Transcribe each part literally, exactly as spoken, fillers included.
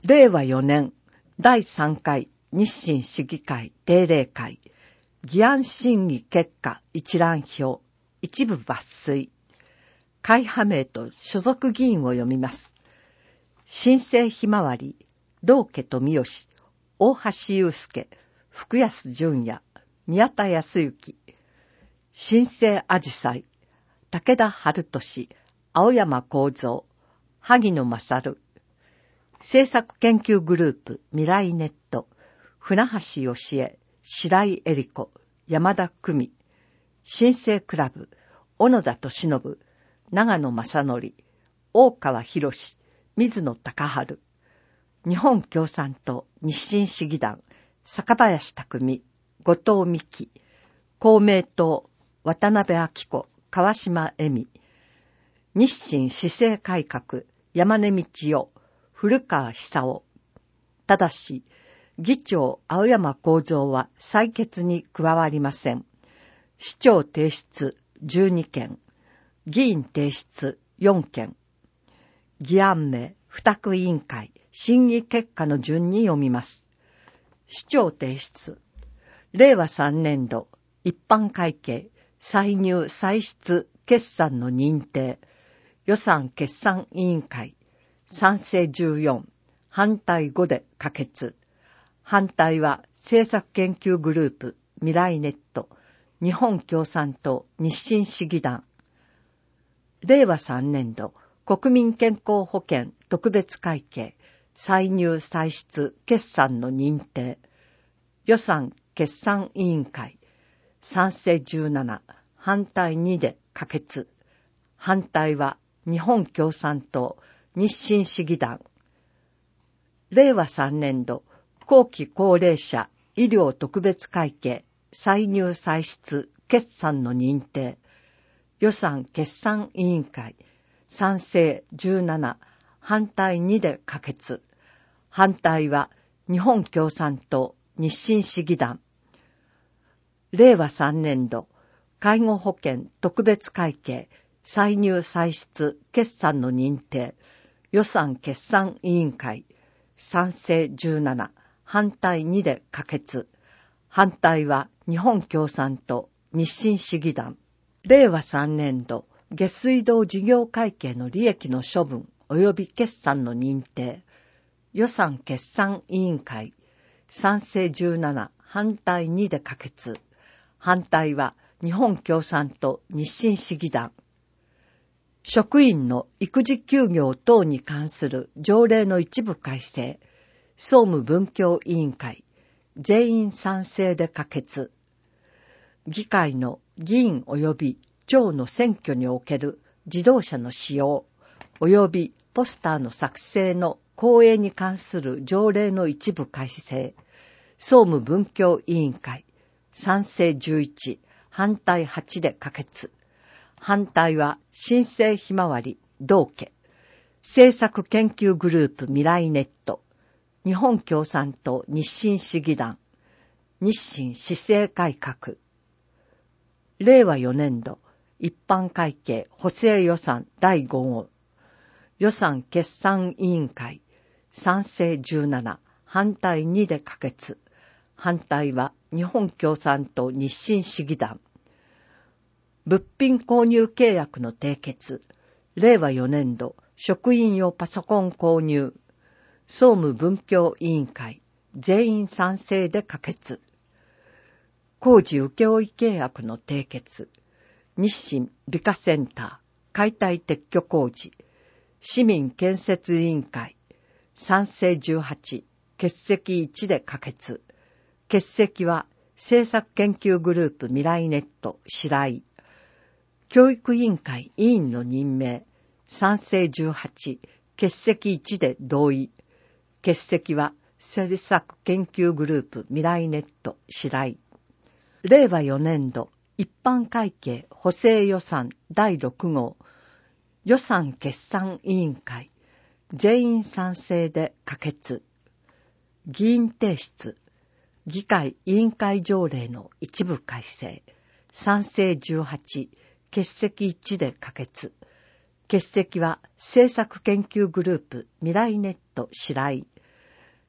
れいわよねんだいさんかい日清市議会定例会議案審議結果一覧表一部抜粋会派名と所属議員を読みます。新生ひまわり道家富吉大橋祐介福安淳也宮田康之新生あじさい武田春俊青山幸三萩野勝政策研究グループ未来ネット船橋義恵白井恵理子山田久美新生クラブ小野田俊信長野正則大川博水野隆春日本共産党日清市議団坂林匠後藤美希公明党渡辺明子川島恵美日清市政改革山根道夫古川久夫ただし議長青山幸三は採決に加わりません。市長提出じゅうにけん議員提出よんけん議案名付託委員会審議結果の順に読みます。市長提出れいわさんねんど一般会計歳入歳出決算の認定予算決算委員会賛成じゅうよん反対ごで可決。反対は政策研究グループ未来ネット日本共産党日清市議団れいわさんねんど国民健康保険特別会計歳入歳出決算の認定予算決算委員会賛成じゅうなな反対にで可決。反対は日本共産党日清市議団れいわさんねんど後期高齢者医療特別会計歳入歳出決算の認定予算決算委員会賛成じゅうなな反対にで可決。反対は日本共産党日清市議団れいわさんねんど介護保険特別会計歳入歳出決算の認定予算決算委員会賛成じゅうなな反対にで可決。反対は日本共産党日清市議団れいわさんねんど下水道事業会計の利益の処分及び決算の認定予算決算委員会賛成じゅうなな反対にで可決。反対は日本共産党日清市議団職員の育児休業等に関する条例の一部改正総務文教委員会全員賛成で可決。議会の議員及び長の選挙における自動車の使用及びポスターの作成の公営に関する条例の一部改正総務文教委員会賛成じゅういち反対はちで可決。反対は新生ひまわり道家政策研究グループ未来ネット日本共産党日清市議団日清市政改革れいわよねんど一般会計補正予算だいご号予算決算委員会賛成じゅうなな反対にで可決。反対は日本共産党日清市議団物品購入契約の締結れいわよねんど職員用パソコン購入総務文教委員会全員賛成で可決。工事請負契約の締結日清美化センター解体撤去工事市民建設委員会賛成じゅうはち欠席いちで可決。欠席は政策研究グループ未来ネット白井教育委員会委員の任命賛成じゅうはち欠席いちで同意。欠席は政策研究グループ未来ネット白井れいわよねんど一般会計補正予算だいろく号予算決算委員会全員賛成で可決。議員提出議会委員会条例の一部改正賛成じゅうはち欠席いちで可決。欠席は政策研究グループ未来ネット白井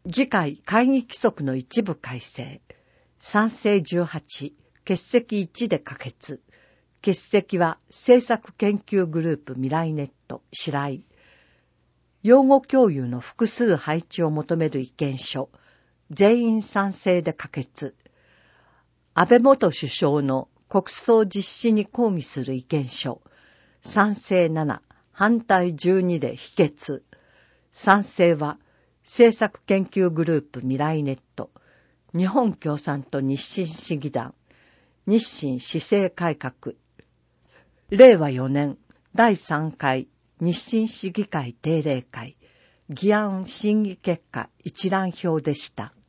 議会会議規則の一部改正。賛成じゅうはち、欠席いちで可決。欠席は政策研究グループ未来ネット、白井。用語共有の複数配置を求める意見書。全員賛成で可決。安倍元首相の国葬実施に抗議する意見書。賛成なな、反対じゅうにで否決。賛成は政策研究グループ未来ネット、日本共産党日清市議団、日清市政改革、れいわよねんだいさんかい日清市議会定例会、議案審議結果一覧表でした。